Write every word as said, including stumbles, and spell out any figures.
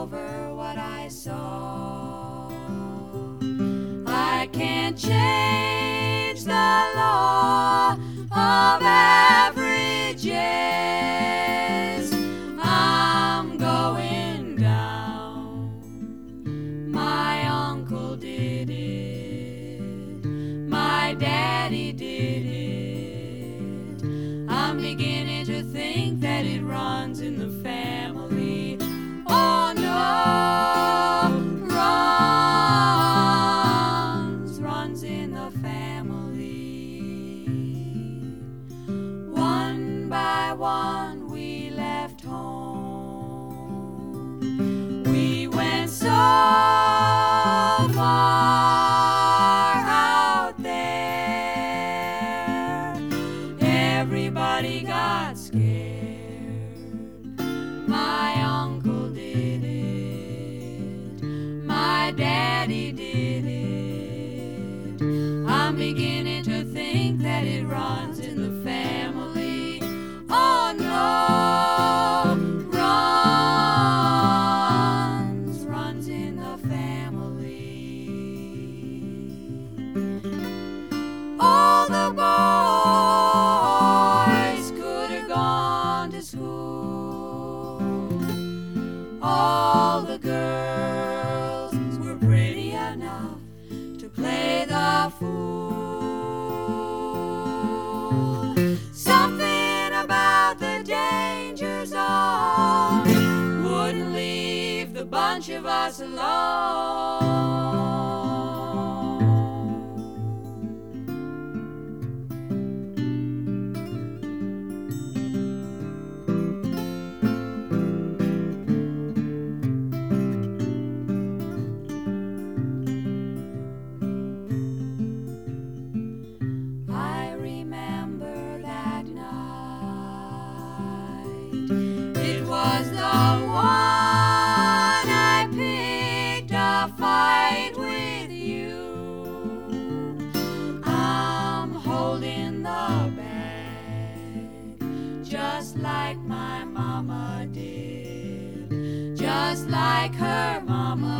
over what I saw. I can't change the law of averages. I'm going down. My uncle did it. My daddy did it. I'm beginning to think that it runs in the family. Oh no, runs, runs in the family. One by one we left home. We went so far out there. Everybody got scared. My uncle did it. My daddy did it. I'm beginning to think that it runs in the family. Oh no, runs, runs in the family. All the boys could have gone to school. All the girls were pretty enough to play the fool. Something about the danger zone wouldn't leave the bunch of us alone. I remember that night. It was the one I picked a fight with you. I'm holding the bag just like my mama did, just like her mama